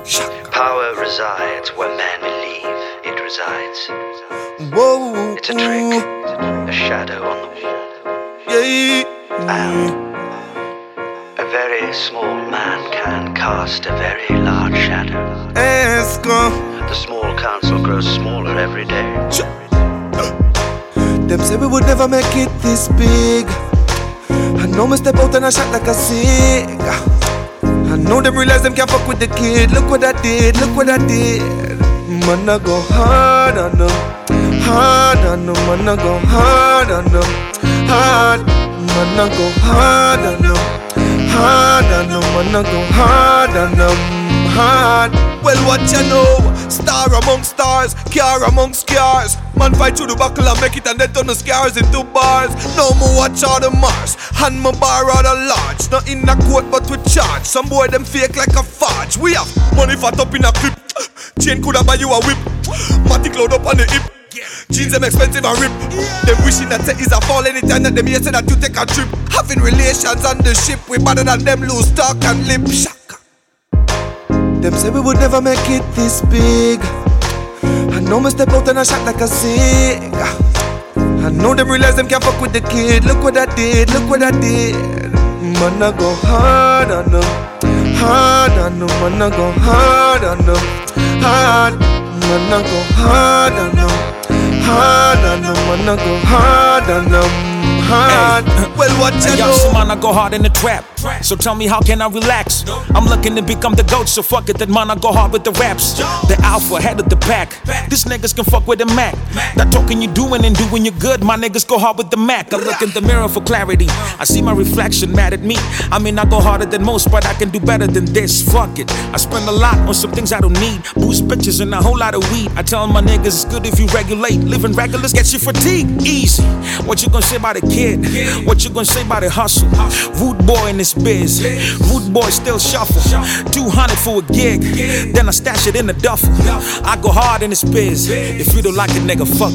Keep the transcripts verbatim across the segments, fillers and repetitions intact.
Power resides where men believe it resides. Whoa, it's a trick, a shadow on the wall. Yeah. And a very small man can cast a very large shadow. Esco. The small council grows smaller every day. Them say we would never make it this big. I know me step out and I shot like a cig. I know them realize them can't fuck with the kid. Look what I did, look what I did. Man, I go hard on them, hard on them. Man, I go hard on them, hard. Man, I go hard on them, hard on them. Man, I go hard on them, hard. Well, what you know? Star among stars, car among scars. Man fight through the buckle and make it and then turn the scars into bars. No more watch all the Mars, hand my bar out a large. Not in a court but with charge. Some boy them fake like a fudge. We have money fat up in a clip. Chain coulda buy you a whip. Matic load up on the hip. Jeans them expensive and rip. Them wishing that is a fall anytime that them hear say that you take a trip. Having relations on the ship, we better than them lose talk and lip. Shaka. Them say we would never make it this big. I know me step out and I shot like a cig. I know them realize them can't fuck with the kid. Look what I did, look what I did. Man, I go hard on them, hard on them. Man, I go hard on them, hard. Man, I go hard on them, hard on them. Man, I go hard on them, hard. Well, what you hey, know? Yo, man, I go hard in the trap. So tell me, how can I relax? I'm looking to become the GOAT, so fuck it, that man, I go hard with the raps. The alpha, head of the pack. These niggas can fuck with the Mac. That talking you doing and doing you good, my niggas go hard with the Mac. I look in the mirror for clarity. I see my reflection mad at me. I mean, I go harder than most, but I can do better than this. Fuck it. I spend a lot on some things I don't need. Booze, bitches, and a whole lot of weed. I tell my niggas it's good if you regulate. Living regulars gets you fatigued. Easy. What you gonna say about a kid? What you gonna say about a hustle? Rude boy in this biz. Rude boy still shuffle. two hundred for a gig. Then I stash it in the duffel. I go hard in this biz. If you don't like it, nigga, fuck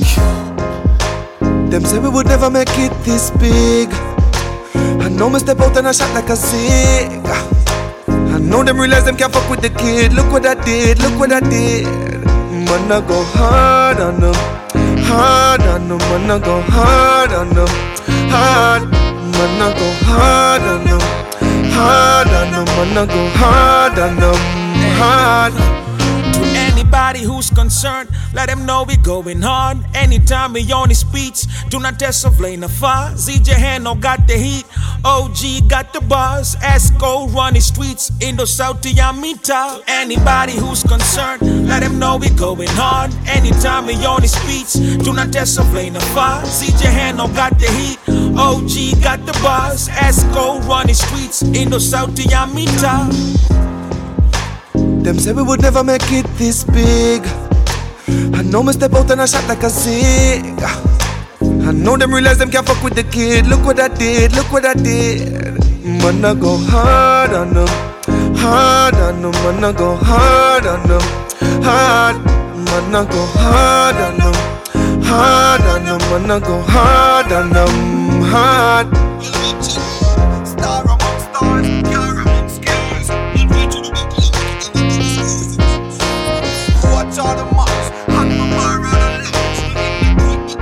you. Them say we would never make it this big. I know me step out and I shot like a cig. I know them realize them can't fuck with the kid. Look what I did, look what I did. Man, I go hard on them, hard on them. Man, I go hard on them, hard. Man, I go hard on them, hard on them. Man, I go hard on them, hard. To anybody who's concerned, let them know we going hard. Anytime we on his beats, do not test of lane of fire. Z J Hano got the heat, O G got the bars. Esco run the streets, Indo South to Yamita. Anybody who's concerned, let them know we going hard. Anytime we on his beats, do not test of lane of fire. Z J Hano got the heat, O G got the bars. Esco run the streets, Indo South to Yamita. Them say we would never make it this big. I know me step out and I shot like a cig. I know them realize them can't fuck with the kid. Look what I did, look what I did. Man, I go hard on them, hard on them. Man, I go hard on them, hard. Man, I go hard on them, hard on them. Man, I go hard on them, hard. Star among stars, car among scars. Watch all the marks, hand my bar out of lunch.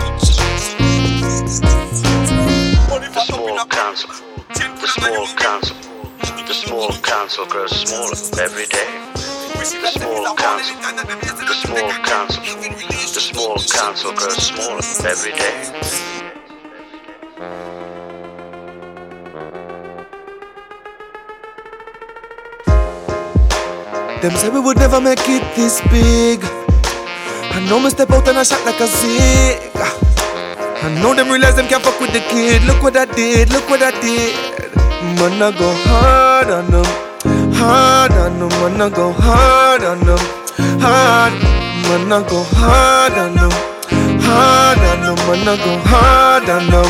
The small council, the small council, the small council grows smaller every day. The small council, the small council, the small council grows smaller every day. Them say we would never make it this big. I know me step out and I shot like a cig. I know them realize them can't fuck with the kid. Look what I did, look what I did. Man, I go hard on them, hard on them. Man, I go hard on them, hard. Man, I go hard on them, hard on them. Man, I go hard on them,